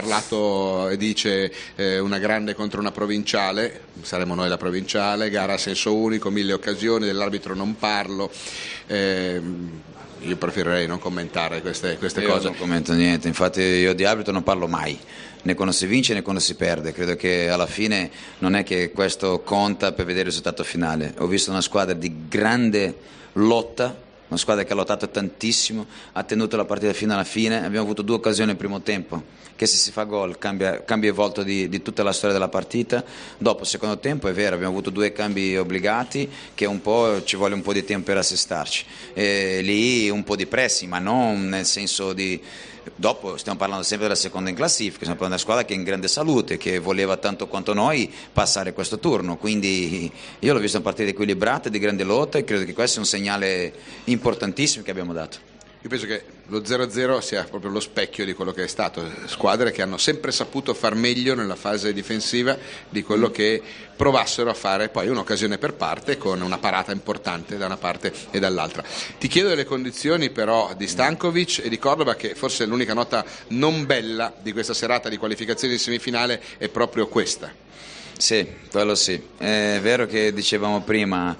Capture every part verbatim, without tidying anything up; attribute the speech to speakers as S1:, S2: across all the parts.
S1: parlato e dice eh, una grande contro una provinciale, saremo noi la provinciale, gara a senso unico, mille occasioni, dell'arbitro non parlo, eh, io preferirei non commentare queste, queste
S2: io
S1: cose.
S2: Non commento niente, infatti io di arbitro non parlo mai, né quando si vince né quando si perde, credo che alla fine non è che questo conta per vedere il risultato finale. Ho visto una squadra di grande lotta, una squadra che ha lottato tantissimo, ha tenuto la partita fino alla fine, abbiamo avuto due occasioni nel primo tempo, che se si fa gol cambia, cambia il volto di, di tutta la storia della partita. Dopo, secondo tempo, è vero, abbiamo avuto due cambi obbligati, che un po' ci vuole un po' di tempo per assestarci. E lì un po' di pressing, ma non nel senso di... Dopo stiamo parlando sempre della seconda in classifica, stiamo parlando di una squadra che è in grande salute, che voleva tanto quanto noi passare questo turno, quindi io l'ho vista una partita equilibrata, di grande lotta, e credo che questo sia un segnale importantissimo che abbiamo dato.
S1: Io penso che lo zero a zero sia proprio lo specchio di quello che è stato, squadre che hanno sempre saputo far meglio nella fase difensiva di quello che provassero a fare poi un'occasione per parte con una parata importante da una parte e dall'altra. Ti chiedo delle condizioni però di Stankovic e di Cordova, che forse l'unica nota non bella di questa serata di qualificazione in semifinale è proprio questa.
S2: Sì, quello sì. È vero che dicevamo prima,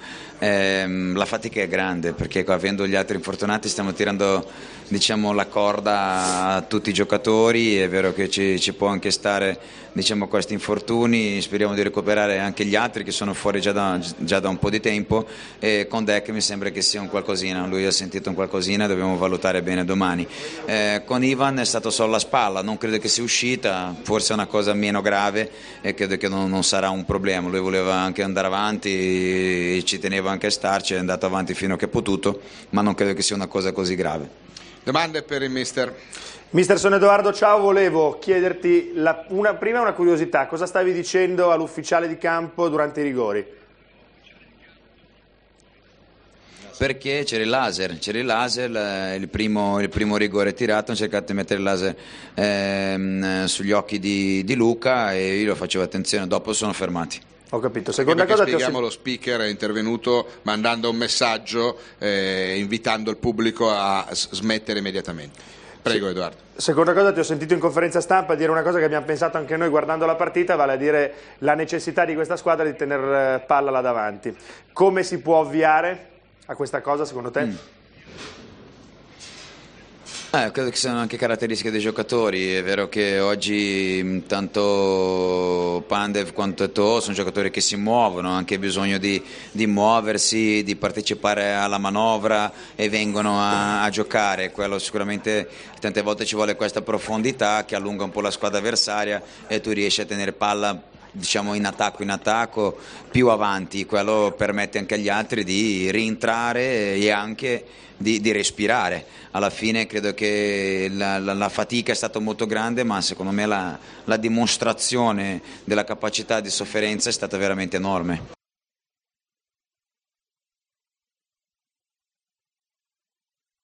S2: ehm, la fatica è grande perché avendo gli altri infortunati stiamo tirando, diciamo, la corda a tutti i giocatori. È vero che ci, ci può anche stare, diciamo, questi infortuni, speriamo di recuperare anche gli altri che sono fuori già da, già da un po' di tempo, e con Deck mi sembra che sia un qualcosina, lui ha sentito un qualcosina, dobbiamo valutare bene domani. Eh, con Ivan è stato solo la spalla, non credo che sia uscita, forse è una cosa meno grave e credo che non, non sarà un problema. Lui voleva anche andare avanti e ci teneva anche a starci, è andato avanti fino a che ha potuto, ma non credo che sia una cosa così grave.
S1: Domande per il mister?
S3: Mister Son Edoardo, ciao, volevo chiederti la, una, prima una curiosità, cosa stavi dicendo all'ufficiale di campo durante i rigori?
S2: Perché c'era il laser, c'era il laser, il primo, il primo rigore tirato, hanno cercato di mettere il laser ehm, sugli occhi di, di Luca e io facevo attenzione, dopo sono fermati.
S3: Ho capito. Seconda cosa,
S1: spieghiamo,
S3: ti ho...
S1: lo speaker è intervenuto mandando un messaggio eh, invitando il pubblico a smettere immediatamente. Prego, sì. Edoardo.
S3: Seconda cosa, ti ho sentito in conferenza stampa dire una cosa che abbiamo pensato anche noi guardando la partita, vale a dire la necessità di questa squadra di tenere palla là davanti. Come si può ovviare a questa cosa secondo te? Mm.
S2: Eh, credo che siano anche caratteristiche dei giocatori. È vero che oggi tanto Pandev quanto Eto'o sono giocatori che si muovono, hanno anche bisogno di, di muoversi, di partecipare alla manovra e vengono a, a giocare. Quello sicuramente tante volte ci vuole questa profondità che allunga un po' la squadra avversaria e tu riesci a tenere palla, diciamo, in attacco in attacco più avanti. Quello permette anche agli altri di rientrare e anche di, di respirare. Alla fine credo che la, la, la fatica è stata molto grande, ma secondo me la, la dimostrazione della capacità di sofferenza è stata veramente enorme.